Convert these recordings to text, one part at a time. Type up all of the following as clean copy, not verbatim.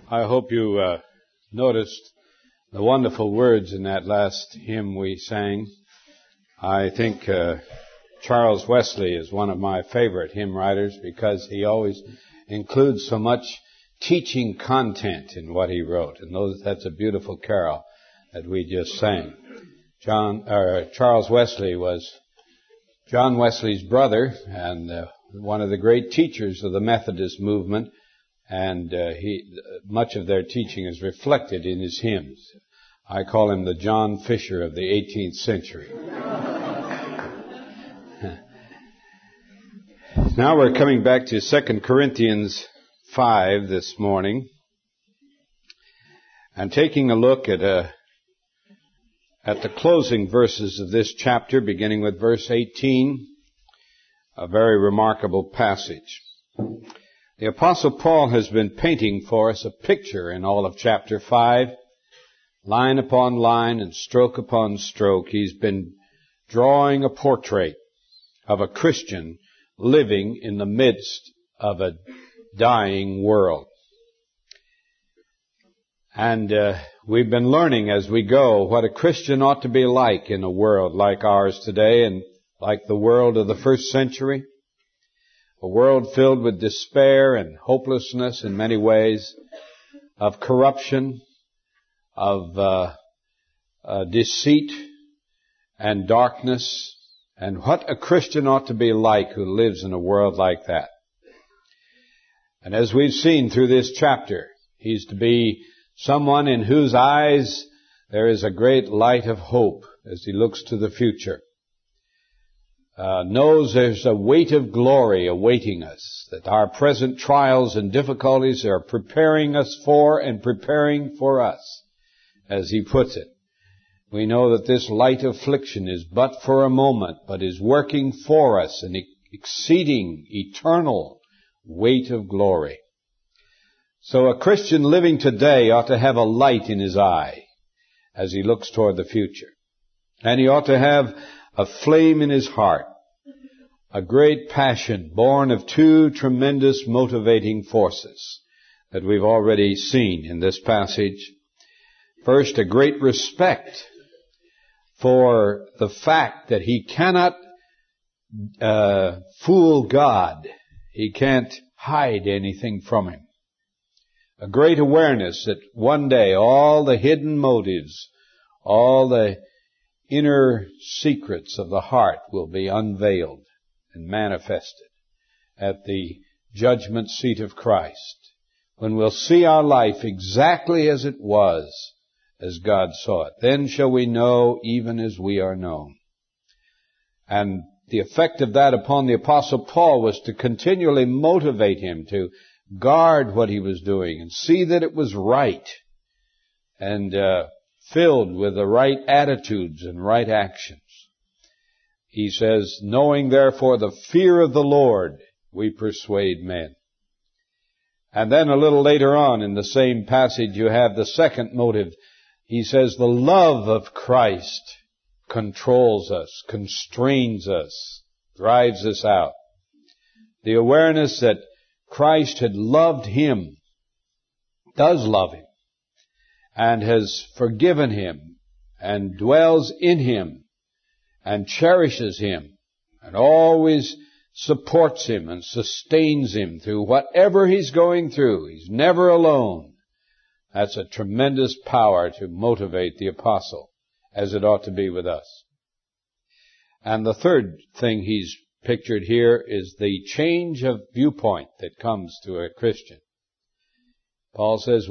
I hope you noticed the wonderful words in that last hymn we sang. I think Charles Wesley is one of my favorite hymn writers because he always includes so much teaching content in what he wrote. And that's a beautiful carol that we just sang. Charles Wesley was John Wesley's brother and one of the great teachers of the Methodist movement. And much of their teaching is reflected in his hymns. I call him the John Fisher of the 18th century. Now we're coming back to 2 Corinthians 5 this morning and taking a look at the closing verses of this chapter, beginning with verse 18, a very remarkable passage. The Apostle Paul has been painting for us a picture in all of chapter 5, line upon line and stroke upon stroke. He's been drawing a portrait of a Christian living in the midst of a dying world. And we've been learning as we go what a Christian ought to be like in a world like ours today and like the world of the first century. A world filled with despair and hopelessness in many ways, of corruption, of deceit and darkness, and what a Christian ought to be like who lives in a world like that. And as we've seen through this chapter, he's to be someone in whose eyes there is a great light of hope as he looks to the future. Knows there's a weight of glory awaiting us, that our present trials and difficulties are preparing us for and preparing for us, as he puts it. We know that this light affliction is but for a moment, but is working for us an exceeding eternal weight of glory. So a Christian living today ought to have a light in his eye as he looks toward the future. And he ought to have a flame in his heart, a great passion born of two tremendous motivating forces that we've already seen in this passage. First, a great respect for the fact that he cannot fool God. He can't hide anything from him. A great awareness that one day all the hidden motives, all the inner secrets of the heart will be unveiled and manifested at the judgment seat of Christ, when we'll see our life exactly as it was, as God saw it. Then shall we know even as we are known. And the effect of that upon the Apostle Paul was to continually motivate him to guard what he was doing and see that it was right and filled with the right attitudes and right actions. He says, knowing therefore the fear of the Lord, we persuade men. And then a little later on in the same passage you have the second motive. He says, the love of Christ controls us, constrains us, drives us out. The awareness that Christ had loved him, does love him, and has forgiven him, and dwells in him, and cherishes him, and always supports him and sustains him through whatever he's going through. He's never alone. That's a tremendous power to motivate the apostle, as it ought to be with us. And the third thing he's pictured here is the change of viewpoint that comes to a Christian. Paul says,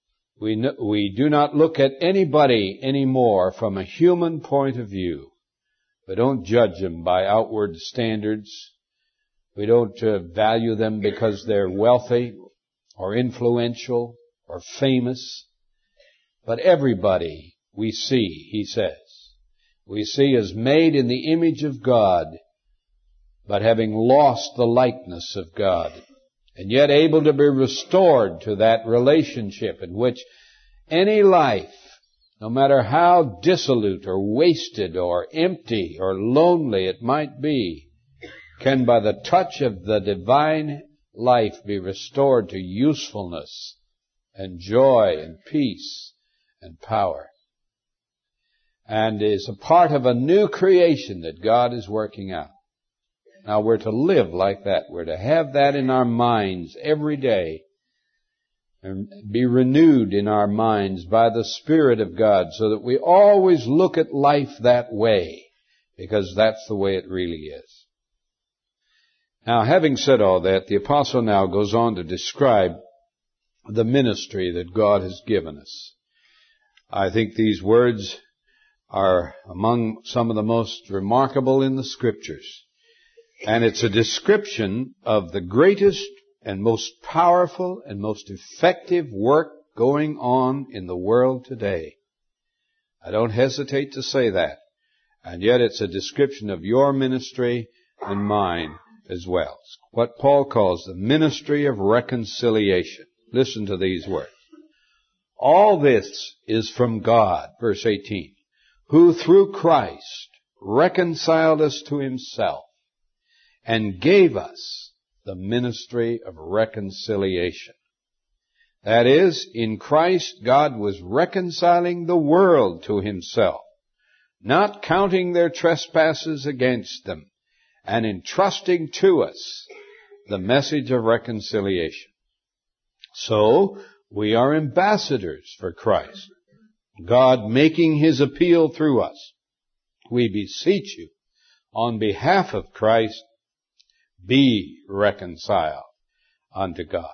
we do not look at anybody anymore from a human point of view. We don't judge them by outward standards. We don't value them because they're wealthy or influential or famous. But everybody we see, he says, we see as made in the image of God, but having lost the likeness of God, and yet able to be restored to that relationship in which any life, no matter how dissolute or wasted or empty or lonely it might be, can by the touch of the divine life be restored to usefulness and joy and peace and power. And is a part of a new creation that God is working out. Now we're to live like that. We're to have that in our minds every day and be renewed in our minds by the Spirit of God so that we always look at life that way, because that's the way it really is. Now, having said all that, the apostle now goes on to describe the ministry that God has given us. I think these words are among some of the most remarkable in the Scriptures. And it's a description of the greatest and most powerful and most effective work going on in the world today. I don't hesitate to say that. And yet it's a description of your ministry and mine as well. What Paul calls the ministry of reconciliation. Listen to these words. All this is from God, verse 18, who through Christ reconciled us to himself and gave us the ministry of reconciliation. That is, in Christ, God was reconciling the world to himself, not counting their trespasses against them, and entrusting to us the message of reconciliation. So, we are ambassadors for Christ, God making his appeal through us. We beseech you, on behalf of Christ, be reconciled unto God.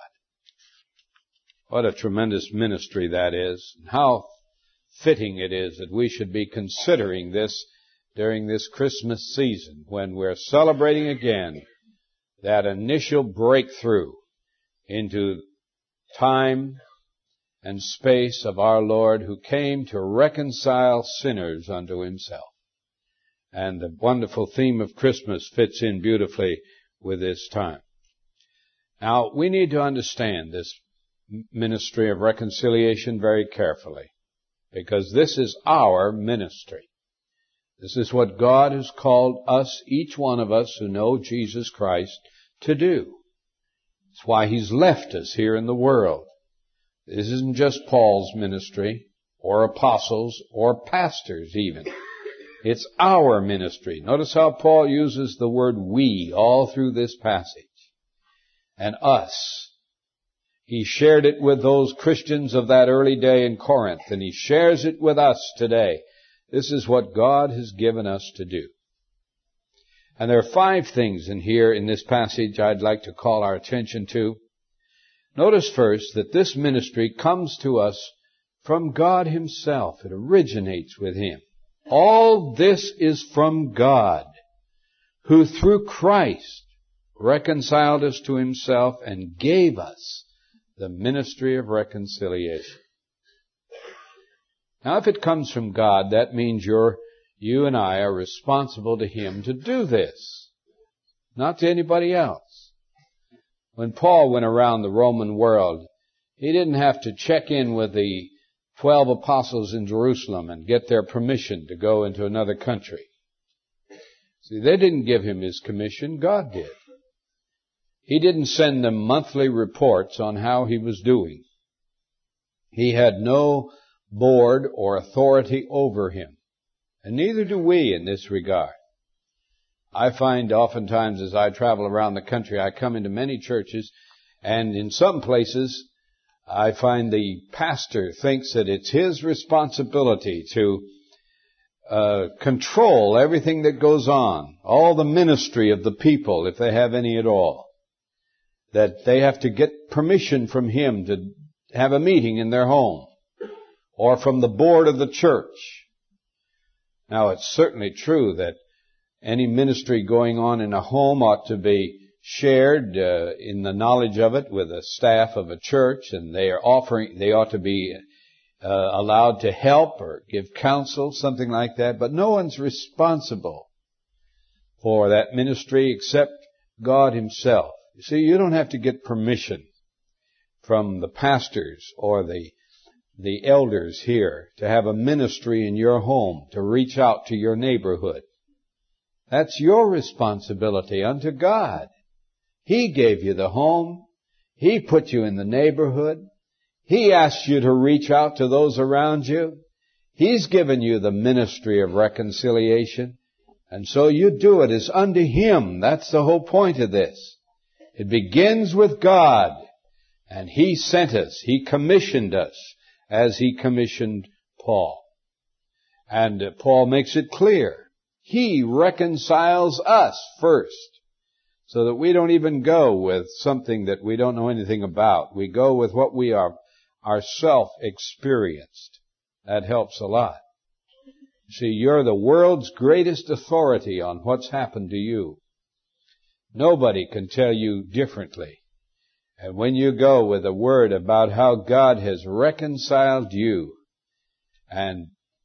What a tremendous ministry that is, and how fitting it is that we should be considering this during this Christmas season when we're celebrating again that initial breakthrough into time and space of our Lord, who came to reconcile sinners unto himself. And the wonderful theme of Christmas fits in beautifully with this time. Now, we need to understand this ministry of reconciliation very carefully, because this is our ministry. This is what God has called us, each one of us who know Jesus Christ, to do. It's why he's left us here in the world. This isn't just Paul's ministry, or apostles, or pastors even. It's our ministry. Notice how Paul uses the word we all through this passage. And us. He shared it with those Christians of that early day in Corinth, and he shares it with us today. This is what God has given us to do. And there are 5 things in here in this passage I'd like to call our attention to. Notice first that this ministry comes to us from God himself. It originates with him. All this is from God, who through Christ reconciled us to himself and gave us the ministry of reconciliation. Now, if it comes from God, that means you and I are responsible to him to do this, not to anybody else. When Paul went around the Roman world, he didn't have to check in with the 12 apostles in Jerusalem and get their permission to go into another country. See, they didn't give him his commission, God did. He didn't send them monthly reports on how he was doing. He had no board or authority over him, and neither do we in this regard. I find oftentimes as I travel around the country, I come into many churches, and in some places I find the pastor thinks that it's his responsibility to control everything that goes on, all the ministry of the people, if they have any at all. That they have to get permission from him to have a meeting in their home, or from the board of the church. Now, it's certainly true that any ministry going on in a home ought to be shared in the knowledge of it with the staff of a church, and they ought to be allowed to help or give counsel, something like that. But no one's responsible for that ministry except God himself. You see, you don't have to get permission from the pastors or the elders here to have a ministry in your home, to reach out to your neighborhood. That's your responsibility unto God. He gave you the home. He put you in the neighborhood. He asks you to reach out to those around you. He's given you the ministry of reconciliation. And so you do it as unto Him. That's the whole point of this. It begins with God. And He sent us. He commissioned us as He commissioned Paul. And Paul makes it clear. He reconciles us first. So that we don't even go with something that we don't know anything about. We go with what we are ourself experienced. That helps a lot. See, you're the world's greatest authority on what's happened to you. Nobody can tell you differently. And when you go with a word about how God has reconciled you and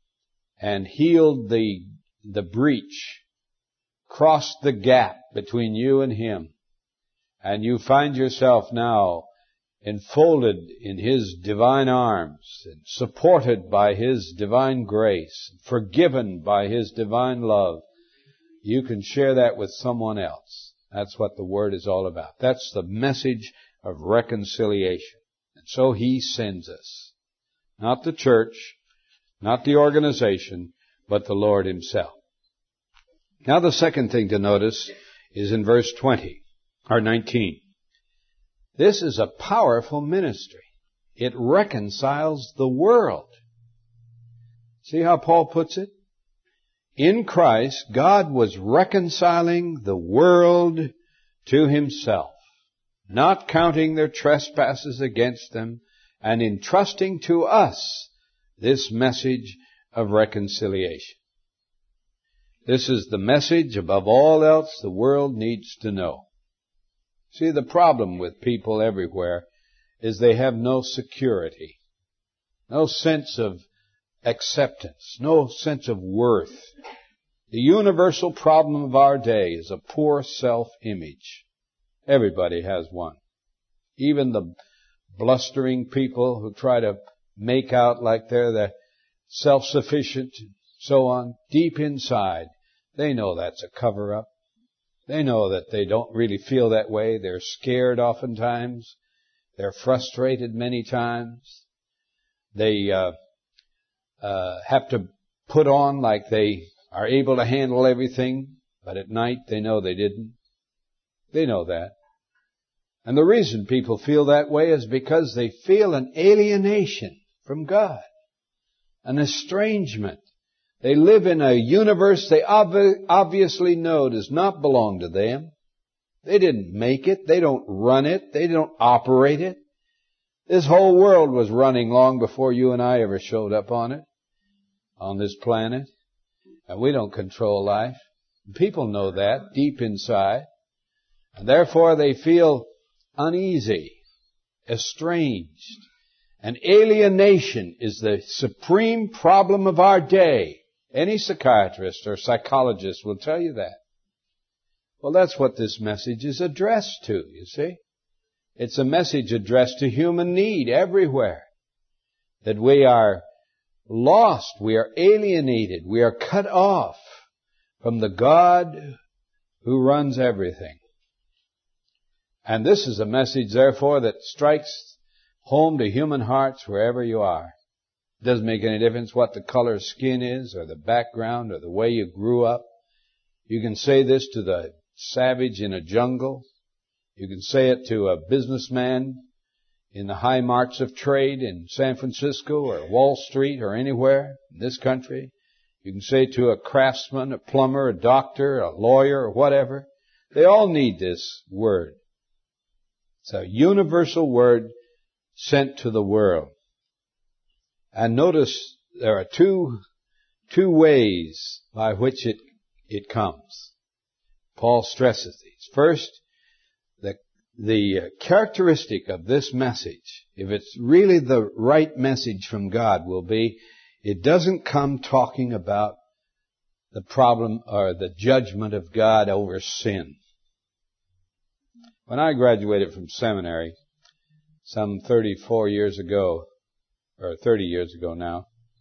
healed the breach, crossed the gap between you and Him, and you find yourself now enfolded in His divine arms, and supported by His divine grace, forgiven by His divine love, you can share that with someone else. That's what the Word is all about. That's the message of reconciliation. And so He sends us. Not the church, not the organization, but the Lord Himself. Now the second thing to notice is in verse 19. This is a powerful ministry. It reconciles the world. See how Paul puts it? In Christ, God was reconciling the world to Himself, not counting their trespasses against them, and entrusting to us this message of reconciliation. This is the message above all else the world needs to know. See, the problem with people everywhere is they have no security, no sense of acceptance, no sense of worth. The universal problem of our day is a poor self-image. Everybody has one. Even the blustering people who try to make out like they're the self-sufficient and so on, deep inside, they know that's a cover-up. They know that they don't really feel that way. They're scared oftentimes. They're frustrated many times. They have to put on like they are able to handle everything, but at night they know they didn't. They know that. And the reason people feel that way is because they feel an alienation from God, an estrangement. They live in a universe they obviously know does not belong to them. They didn't make it. They don't run it. They don't operate it. This whole world was running long before you and I ever showed up on it, on this planet. And we don't control life. People know that deep inside. And therefore they feel uneasy, estranged. And alienation is the supreme problem of our day. Any psychiatrist or psychologist will tell you that. Well, that's what this message is addressed to, you see. It's a message addressed to human need everywhere. That we are lost, we are alienated, we are cut off from the God who runs everything. And this is a message, therefore, that strikes home to human hearts wherever you are. It doesn't make any difference what the color of skin is, or the background, or the way you grew up. You can say this to the savage in a jungle. You can say it to a businessman in the high marts of trade in San Francisco or Wall Street or anywhere in this country. You can say it to a craftsman, a plumber, a doctor, a lawyer, or whatever. They all need this word. It's a universal word sent to the world. And notice there are two ways by which it comes. Paul stresses these. First, the characteristic of this message, if it's really the right message from God, will be it doesn't come talking about the problem or the judgment of God over sin. When I graduated from seminary some 34 years ago, or 30 years ago now,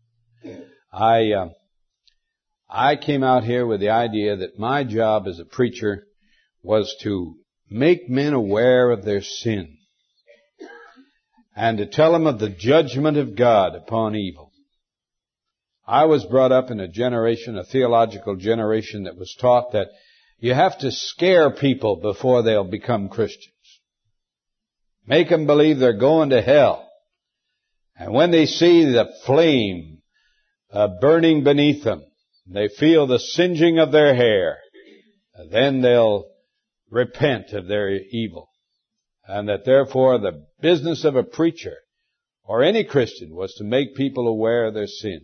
I came out here with the idea that my job as a preacher was to make men aware of their sin and to tell them of the judgment of God upon evil. I was brought up in a theological generation that was taught that you have to scare people before they'll become Christians. Make them believe they're going to hell. And when they see the flame burning beneath them, they feel the singeing of their hair, then they'll repent of their evil. And that therefore the business of a preacher or any Christian was to make people aware of their sin.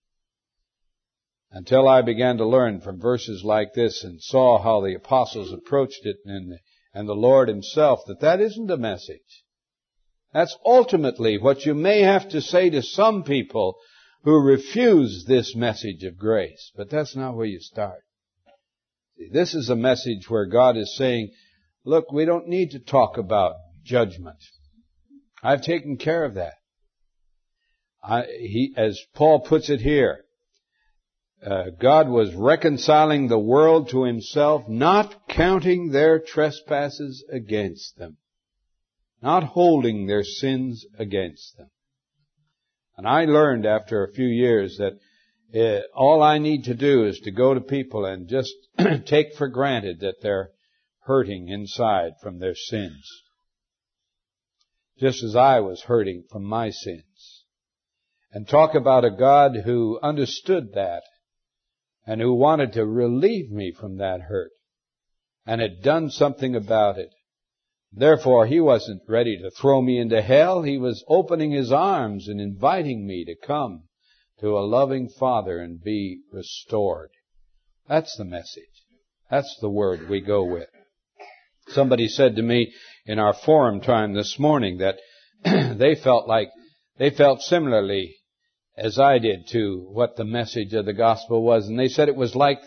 Until I began to learn from verses like this and saw how the apostles approached it and the Lord Himself, that isn't the message. That's ultimately what you may have to say to some people who refuse this message of grace. But that's not where you start. See, this is a message where God is saying, look, we don't need to talk about judgment. I've taken care of that. As Paul puts it here, God was reconciling the world to Himself, not counting their trespasses against them, not holding their sins against them. And I learned after a few years that all I need to do is to go to people and just take for granted that they're hurting inside from their sins, just as I was hurting from my sins, and talk about a God who understood that and who wanted to relieve me from that hurt and had done something about it. Therefore, He wasn't ready to throw me into hell. He was opening His arms and inviting me to come to a loving Father and be restored. That's the message. That's the word we go with. Somebody said to me in our forum time this morning that they felt similarly as I did to what the message of the gospel was. And they said it's like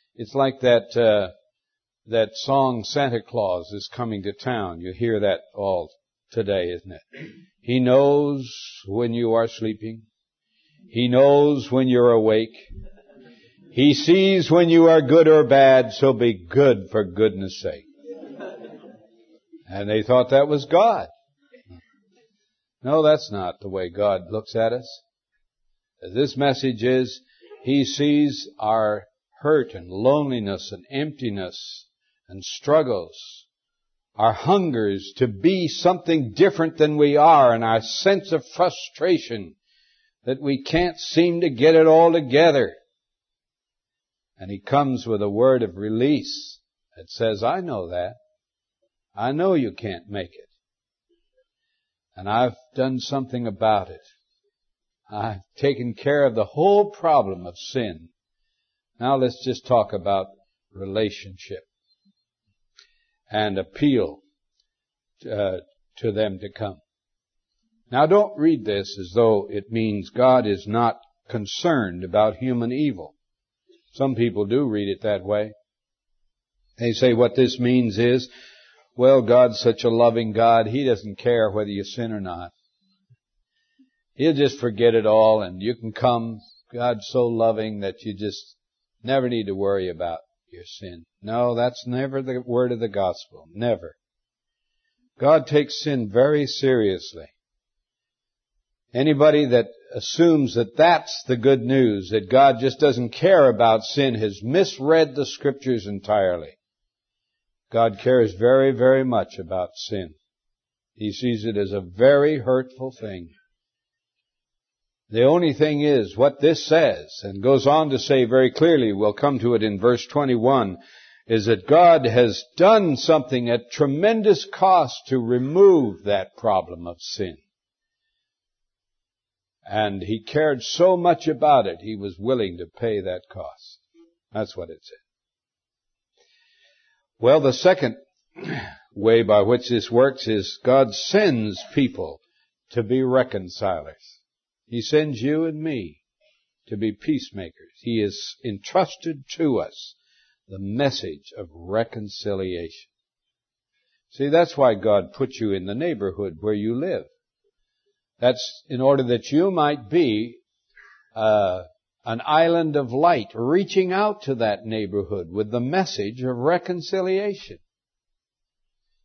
that song, Santa Claus is Coming to Town. You hear that all today, isn't it? He knows when you are sleeping. He knows when you're awake. He sees when you are good or bad, so be good for goodness sake. And they thought that was God. No, that's not the way God looks at us. This message is, He sees our hurt and loneliness and emptiness and struggles, our hungers to be something different than we are, and our sense of frustration that we can't seem to get it all together. And He comes with a word of release that says, I know that. I know you can't make it. And I've done something about it. I've taken care of the whole problem of sin. Now let's just talk about relationship and appeal to them to come. Now don't read this as though it means God is not concerned about human evil. Some people do read it that way. They say what this means is, well, God's such a loving God, He doesn't care whether you sin or not. He'll just forget it all and you can come. God's so loving that you just never need to worry about your sin. No, that's never the word of the gospel. Never. God takes sin very seriously. Anybody that assumes that that's the good news, that God just doesn't care about sin, has misread the Scriptures entirely. God cares very, very much about sin. He sees it as a very hurtful thing. The only thing is, what this says, and goes on to say very clearly, we'll come to it in verse 21, is that God has done something at tremendous cost to remove that problem of sin. And He cared so much about it, He was willing to pay that cost. That's what it said. Well, the second way by which this works is God sends people to be reconcilers. He sends you and me to be peacemakers. He has entrusted to us the message of reconciliation. See, that's why God put you in the neighborhood where you live. That's in order that you might be an island of light reaching out to that neighborhood with the message of reconciliation.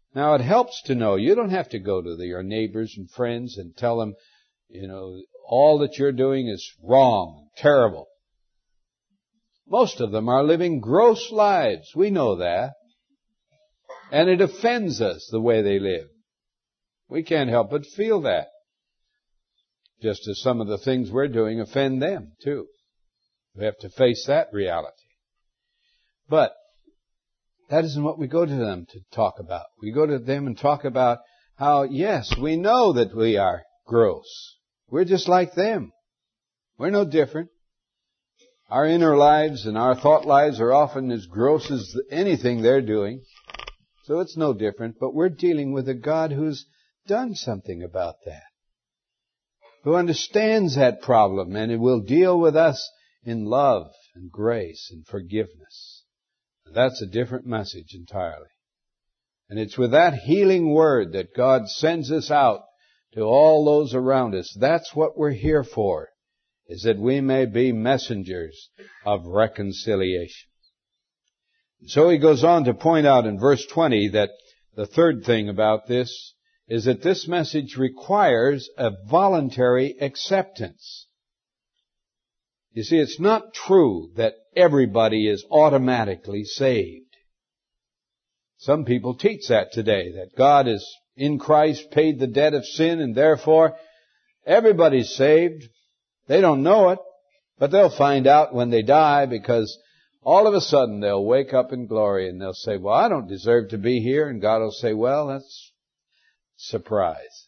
Now it helps to know. You don't have to go to your neighbors and friends and tell them, all that you're doing is wrong, terrible. Most of them are living gross lives. We know that. And it offends us the way they live. We can't help but feel that. Just as some of the things we're doing offend them, too. We have to face that reality. But that isn't what we go to them to talk about. We go to them and talk about how, yes, we know that we are gross. We're just like them. We're no different. Our inner lives and our thought lives are often as gross as anything they're doing. So it's no different. But we're dealing with a God who's done something about that, who understands that problem, and it will deal with us in love and grace and forgiveness. That's a different message entirely. And it's with that healing word that God sends us out to all those around us. That's what we're here for, is that we may be messengers of reconciliation. So he goes on to point out in verse 20 that the third thing about this is that this message requires a voluntary acceptance. You see, it's not true that everybody is automatically saved. Some people teach that today, that God is in Christ, paid the debt of sin, and therefore everybody's saved. They don't know it, but they'll find out when they die, because all of a sudden they'll wake up in glory and they'll say, well, I don't deserve to be here. And God will say, well, that's surprise.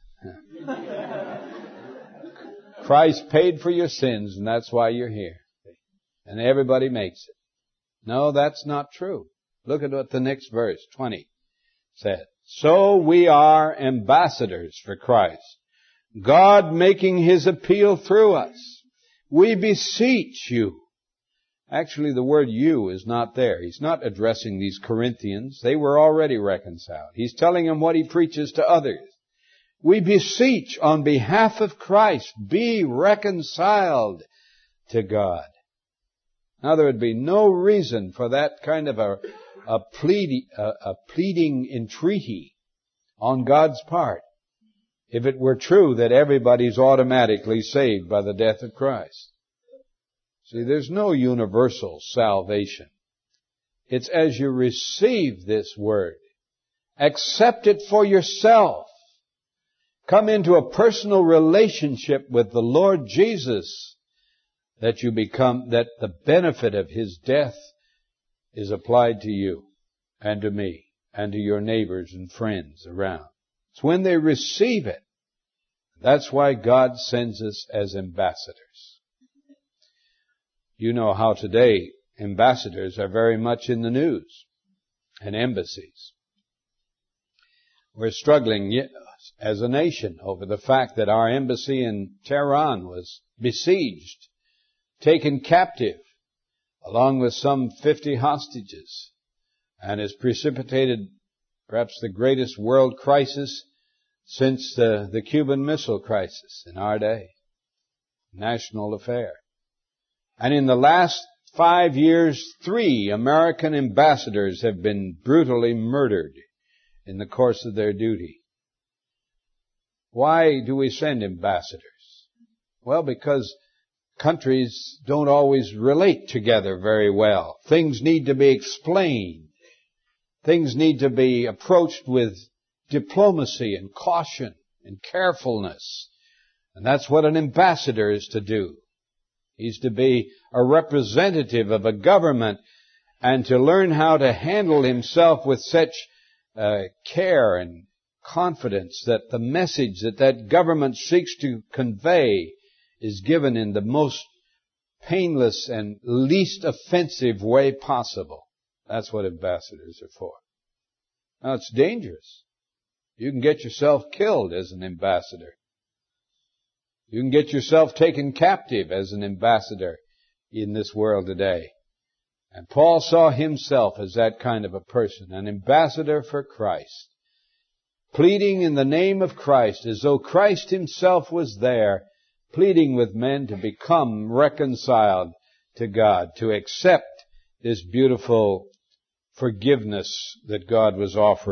Christ paid for your sins, and that's why you're here. And everybody makes it. No, that's not true. Look at what the next verse, 20, said. So we are ambassadors for Christ, God making His appeal through us. We beseech you. Actually, the word you is not there. He's not addressing these Corinthians. They were already reconciled. He's telling them what he preaches to others. We beseech on behalf of Christ, be reconciled to God. Now, there would be no reason for that kind of a pleading entreaty on God's part if it were true that everybody's automatically saved by the death of Christ. See, there's no universal salvation. It's as you receive this word, accept it for yourself. Come into a personal relationship with the Lord Jesus, that the benefit of His death is applied to you and to me and to your neighbors and friends around. It's when they receive it. That's why God sends us as ambassadors. You know how today ambassadors are very much in the news, and embassies. We're struggling as a nation over the fact that our embassy in Tehran was besieged, taken captive, along with some 50 hostages, and has precipitated perhaps the greatest world crisis since the Cuban Missile Crisis in our day. National affair. And in the last 5 years, 3 American ambassadors have been brutally murdered in the course of their duty. Why do we send ambassadors? Well, because countries don't always relate together very well. Things need to be explained. Things need to be approached with diplomacy and caution and carefulness. And that's what an ambassador is to do. He's to be a representative of a government and to learn how to handle himself with such care and confidence that the message that government seeks to convey is given in the most painless and least offensive way possible. That's what ambassadors are for. Now, it's dangerous. You can get yourself killed as an ambassador. You can get yourself taken captive as an ambassador in this world today. And Paul saw himself as that kind of a person, an ambassador for Christ, pleading in the name of Christ as though Christ himself was there, pleading with men to become reconciled to God, to accept this beautiful forgiveness that God was offering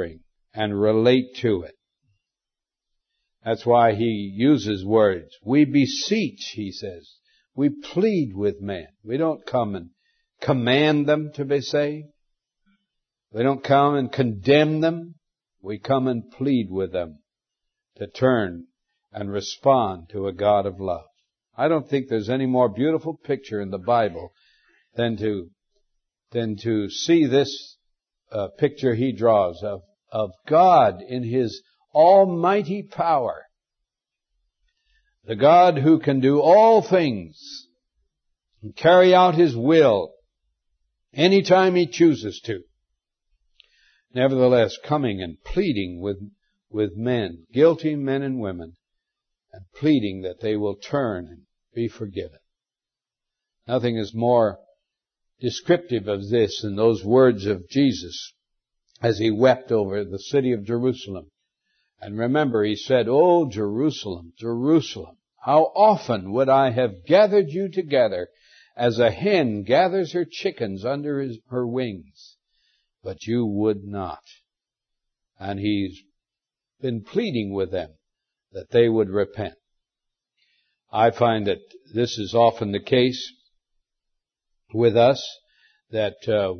and relate to it. That's why he uses words. We beseech, he says. We plead with men. We don't come and command them to be saved. We don't come and condemn them. We come and plead with them to turn and respond to a God of love. I don't think there's any more beautiful picture in the Bible than to see this picture he draws of God in His almighty power. The God who can do all things and carry out His will anytime He chooses to. Nevertheless, coming and pleading with men, guilty men and women, and pleading that they will turn and be forgiven. Nothing is more descriptive of this than those words of Jesus as He wept over the city of Jerusalem. And remember, He said, "O Jerusalem, Jerusalem, how often would I have gathered you together as a hen gathers her chickens under her wings, but you would not." And He's been pleading with them that they would repent. I find that this is often the case with us, that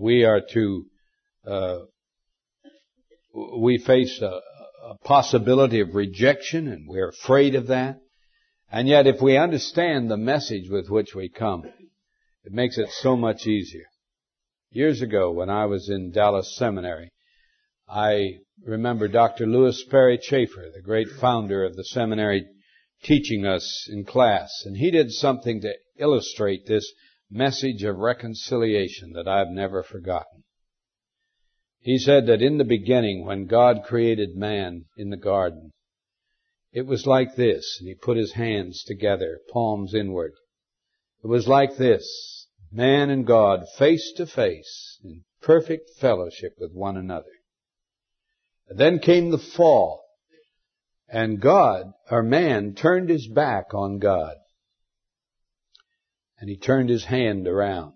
we face a possibility of rejection, and we're afraid of that. And yet if we understand the message with which we come, it makes it so much easier. Years ago, when I was in Dallas Seminary, I remember Dr. Lewis Sperry Chafer, the great founder of the seminary, teaching us in class. And he did something to illustrate this message of reconciliation that I've never forgotten. He said that in the beginning, when God created man in the garden, it was like this. And he put his hands together, palms inward. It was like this: man and God face to face in perfect fellowship with one another. And then came the fall, and man turned his back on God. And he turned his hand around,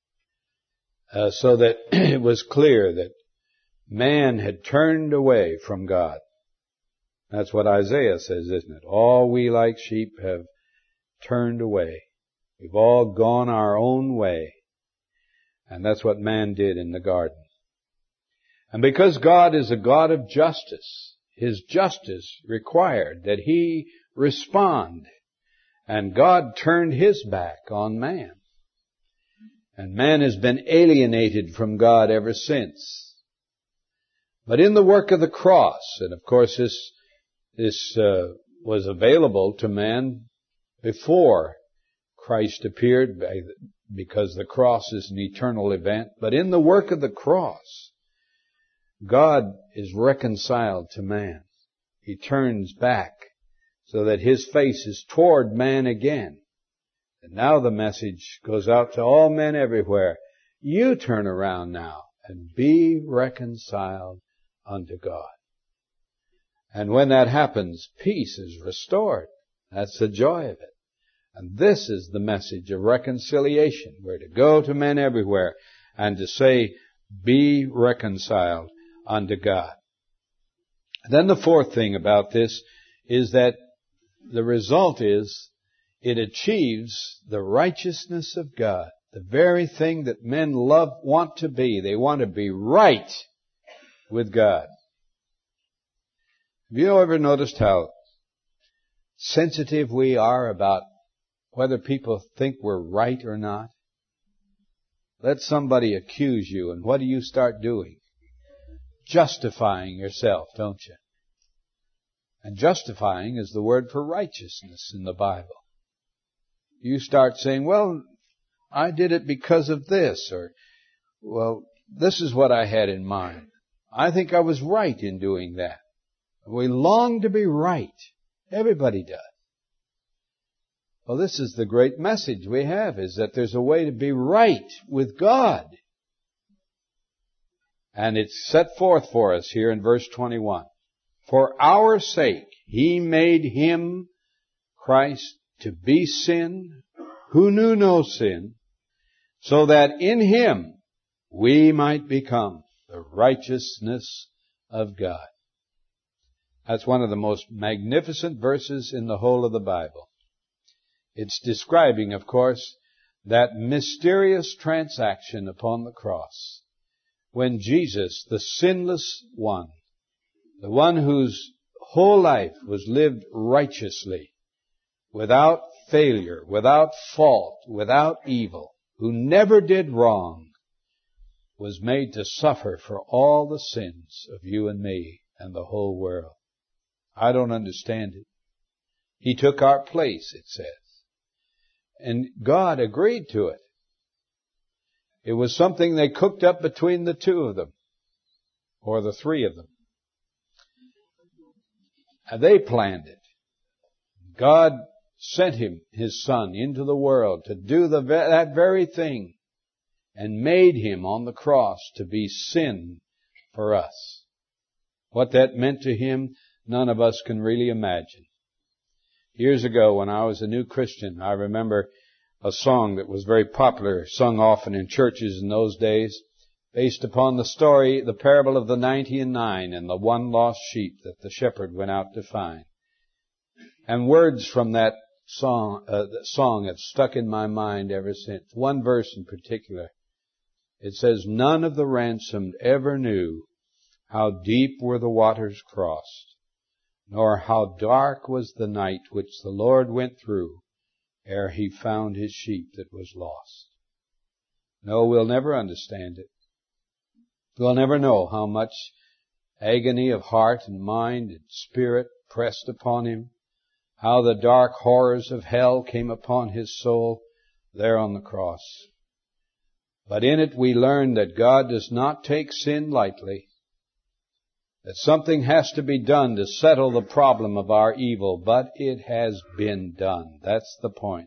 so that it was clear that man had turned away from God. That's what Isaiah says, isn't it? All we like sheep have turned away. We've all gone our own way. And that's what man did in the garden. And because God is a God of justice, His justice required that He respond. And God turned His back on man. And man has been alienated from God ever since. But in the work of the cross, and of course this was available to man before Christ appeared, because the cross is an eternal event. But in the work of the cross, God is reconciled to man. He turns back so that His face is toward man again. And now the message goes out to all men everywhere. You turn around now and be reconciled unto God. And when that happens, peace is restored. That's the joy of it. And this is the message of reconciliation. We're to go to men everywhere and to say, be reconciled unto God. Then the fourth thing about this is that the result is it achieves the righteousness of God. The very thing that men want to be. They want to be right with God. Have you ever noticed how sensitive we are about whether people think we're right or not? Let somebody accuse you, and what do you start doing? Justifying yourself, don't you? And justifying is the word for righteousness in the Bible. You start saying, well, I did it because of this, or, well, this is what I had in mind. I think I was right in doing that. We long to be right. Everybody does. Well, this is the great message we have, is that there's a way to be right with God. And it's set forth for us here in verse 21. For our sake, He made Him, Christ, to be sin, who knew no sin, so that in Him we might become the righteousness of God. That's one of the most magnificent verses in the whole of the Bible. It's describing, of course, that mysterious transaction upon the cross when Jesus, the sinless one, the one whose whole life was lived righteously, without failure, without fault, without evil, who never did wrong, was made to suffer for all the sins of you and me and the whole world. I don't understand it. He took our place, it says. And God agreed to it. It was something they cooked up between the two of them, or the three of them. And they planned it. God sent Him, His Son, into the world to do that very thing, and made Him on the cross to be sin for us. What that meant to Him, none of us can really imagine. Years ago, when I was a new Christian, I remember a song that was very popular, sung often in churches in those days, based upon the story, the parable of the 99 and the one lost sheep that the shepherd went out to find. And words from that song have stuck in my mind ever since. One verse in particular. It says, "None of the ransomed ever knew how deep were the waters crossed, nor how dark was the night which the Lord went through ere He found His sheep that was lost." No, we'll never understand it. We'll never know how much agony of heart and mind and spirit pressed upon Him, how the dark horrors of hell came upon His soul there on the cross. But in it we learn that God does not take sin lightly, that something has to be done to settle the problem of our evil, but it has been done. That's the point.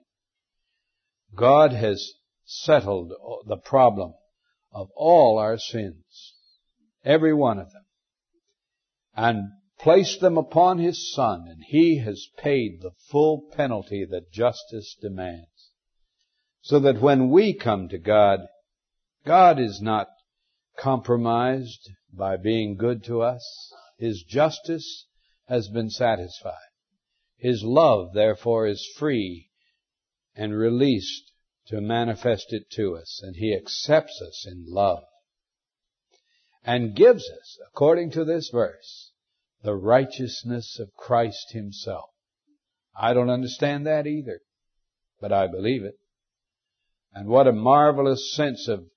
God has settled the problem of all our sins, every one of them, and placed them upon His Son, and He has paid the full penalty that justice demands. So that when we come to God, God is not compromised by being good to us. His justice has been satisfied. His love, therefore, is free and released to manifest it to us. And He accepts us in love and gives us, according to this verse, the righteousness of Christ Himself. I don't understand that either, but I believe it. And what a marvelous sense of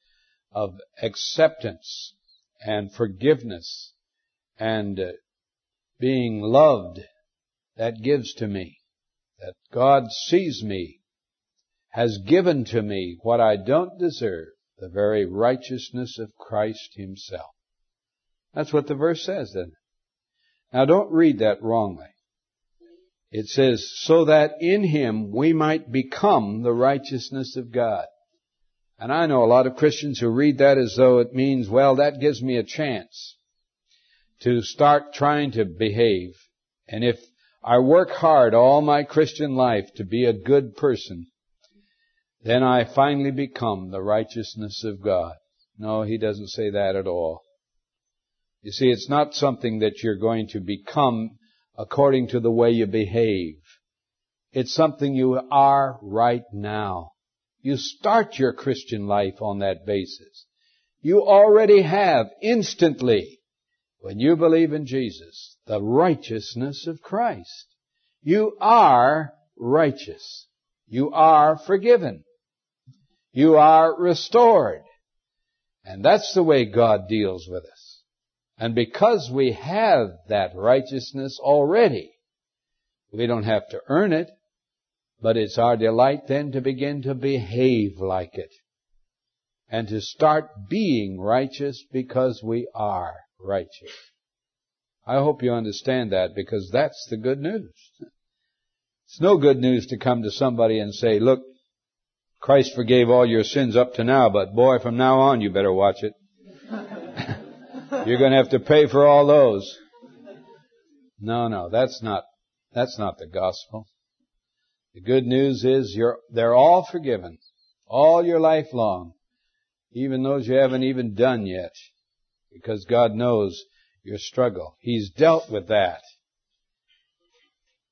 acceptance and forgiveness and being loved that gives to me. That God sees me, has given to me what I don't deserve, the very righteousness of Christ Himself. That's what the verse says, doesn't it? Now don't read that wrongly. It says, so that in Him we might become the righteousness of God. And I know a lot of Christians who read that as though it means, well, that gives me a chance to start trying to behave. And if I work hard all my Christian life to be a good person, then I finally become the righteousness of God. No, He doesn't say that at all. You see, it's not something that you're going to become according to the way you behave. It's something you are right now. You start your Christian life on that basis. You already have instantly, when you believe in Jesus, the righteousness of Christ. You are righteous. You are forgiven. You are restored. And that's the way God deals with us. And because we have that righteousness already, we don't have to earn it. But it's our delight then to begin to behave like it. And to start being righteous because we are righteous. I hope you understand that, because that's the good news. It's no good news to come to somebody and say, look, Christ forgave all your sins up to now, but boy, from now on you better watch it. You're going to have to pay for all those. No, that's not the gospel. The good news is they're all forgiven, all your life long, even those you haven't even done yet, because God knows your struggle. He's dealt with that.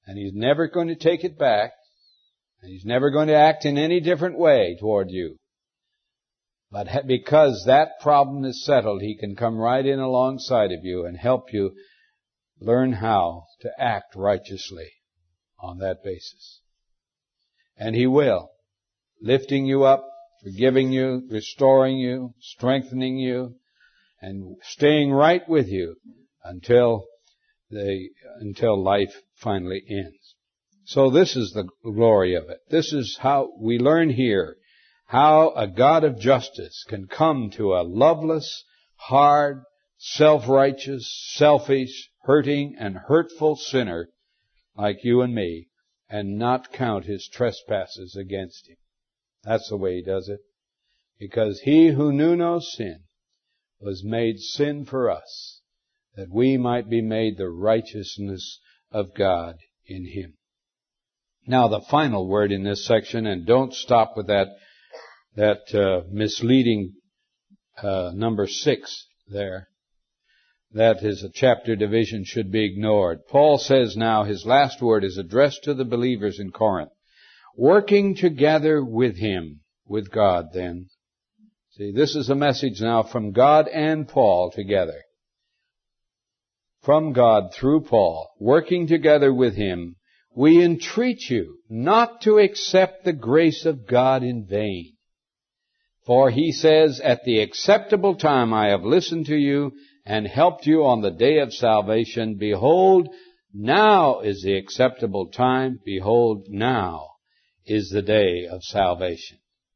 And He's never going to take it back. And He's never going to act in any different way toward you. But because that problem is settled, He can come right in alongside of you and help you learn how to act righteously on that basis. And He will, lifting you up, forgiving you, restoring you, strengthening you, and staying right with you until life finally ends. So this is the glory of it. This is how we learn here how a God of justice can come to a loveless, hard, self-righteous, selfish, hurting, and hurtful sinner like you and me and not count his trespasses against him. That's the way He does it. Because He who knew no sin was made sin for us, that we might be made the righteousness of God in Him. Now the final word in this section, and don't stop with that misleading number 6 there. That is a chapter division, should be ignored. Paul says now his last word is addressed to the believers in Corinth. Working together with Him, with God then. See, this is a message now from God and Paul together. From God through Paul, working together with Him, we entreat you not to accept the grace of God in vain. For He says, at the acceptable time I have listened to you and helped you on the day of salvation. Behold, now is the acceptable time. Behold, now is the day of salvation.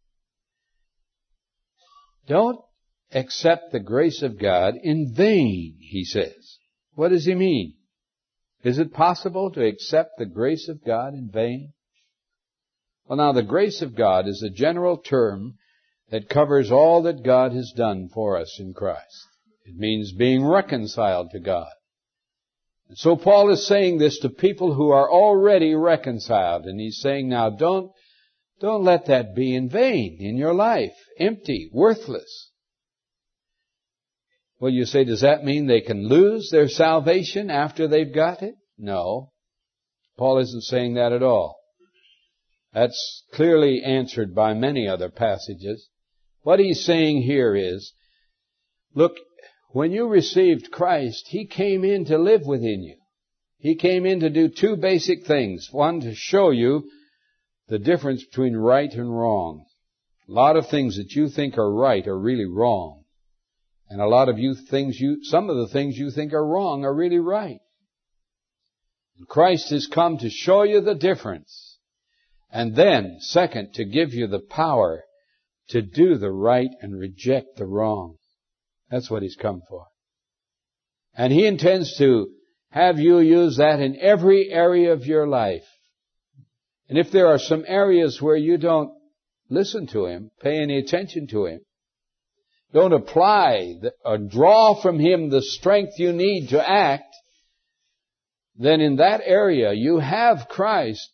Don't accept the grace of God in vain, he says. What does he mean? Is it possible to accept the grace of God in vain? Well, now, the grace of God is a general term that covers all that God has done for us in Christ. It means being reconciled to God. And so Paul is saying this to people who are already reconciled. And he's saying, now, don't let that be in vain in your life. Empty, worthless. Well, you say, does that mean they can lose their salvation after they've got it? No. Paul isn't saying that at all. That's clearly answered by many other passages. What he's saying here is, look, when you received Christ, He came in to live within you. He came in to do two basic things. One, to show you the difference between right and wrong. A lot of things that you think are right are really wrong. And a lot of some of the things you think are wrong are really right. And Christ has come to show you the difference. And then, second, to give you the power to do the right and reject the wrong. That's what He's come for. And He intends to have you use that in every area of your life. And if there are some areas where you don't listen to Him, pay any attention to Him, don't apply or draw from Him the strength you need to act, then in that area you have Christ,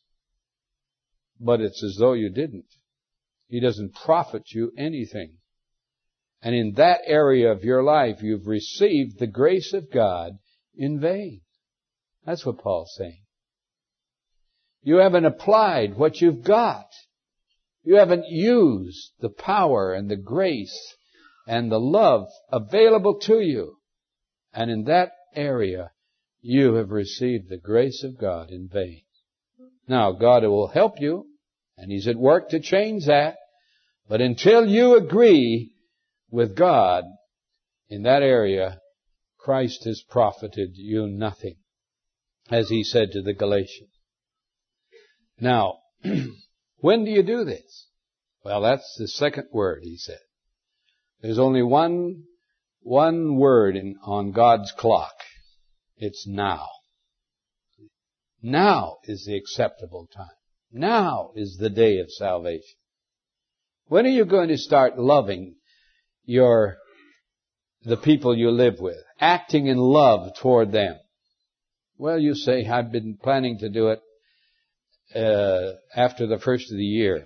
but it's as though you didn't. He doesn't profit you anything. And in that area of your life, you've received the grace of God in vain. That's what Paul's saying. You haven't applied what you've got. You haven't used the power and the grace and the love available to you. And in that area, you have received the grace of God in vain. Now, God will help you, and He's at work to change that. But until you agree with God in that area, Christ has profited you nothing, as He said to the Galatians. Now, when do you do this? Well, that's the second word, he said. There's only one word on God's clock. It's now. Now is the acceptable time. Now is the day of salvation. When are you going to start loving the people you live with, acting in love toward them? Well, you say, I've been planning to do it after the first of the year.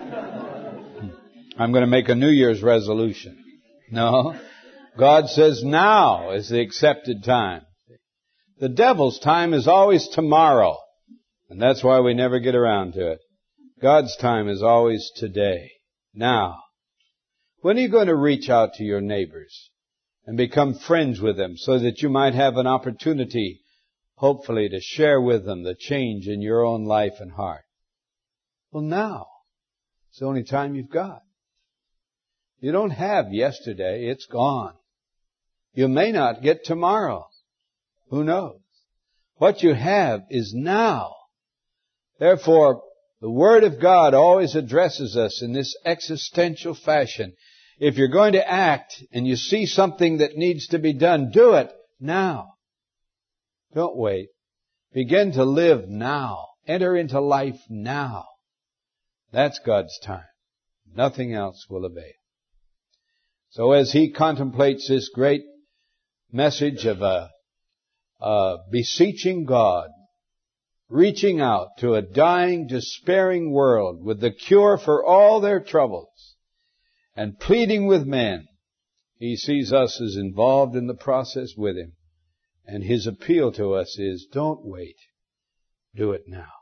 I'm going to make a New Year's resolution. No. God says now is the accepted time. The devil's time is always tomorrow. And that's why we never get around to it. God's time is always today, now. When are you going to reach out to your neighbors and become friends with them so that you might have an opportunity, hopefully, to share with them the change in your own life and heart? Well, now. It's the only time you've got. You don't have yesterday. It's gone. You may not get tomorrow. Who knows? What you have is now. Therefore, the Word of God always addresses us in this existential fashion. If you're going to act and you see something that needs to be done, do it now. Don't wait. Begin to live now. Enter into life now. That's God's time. Nothing else will avail. So as he contemplates this great message of beseeching God, reaching out to a dying, despairing world with the cure for all their troubles, and pleading with men, he sees us as involved in the process with him. And his appeal to us is, don't wait. Do it now.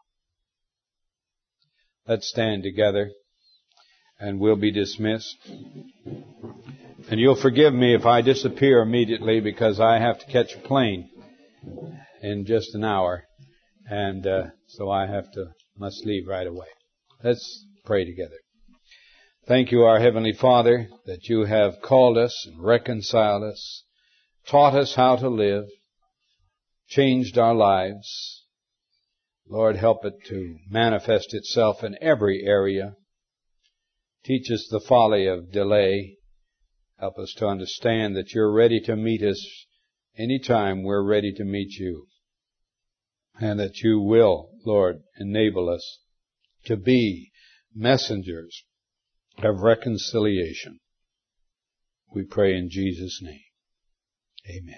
Let's stand together, and we'll be dismissed. And you'll forgive me if I disappear immediately, because I have to catch a plane in just an hour. And so I must leave right away. Let's pray together. Thank you, our Heavenly Father, that you have called us and reconciled us, taught us how to live, changed our lives. Lord, help it to manifest itself in every area. Teach us the folly of delay. Help us to understand that you're ready to meet us anytime we're ready to meet you. And that you will, Lord, enable us to be messengers of reconciliation. We pray in Jesus' name. Amen.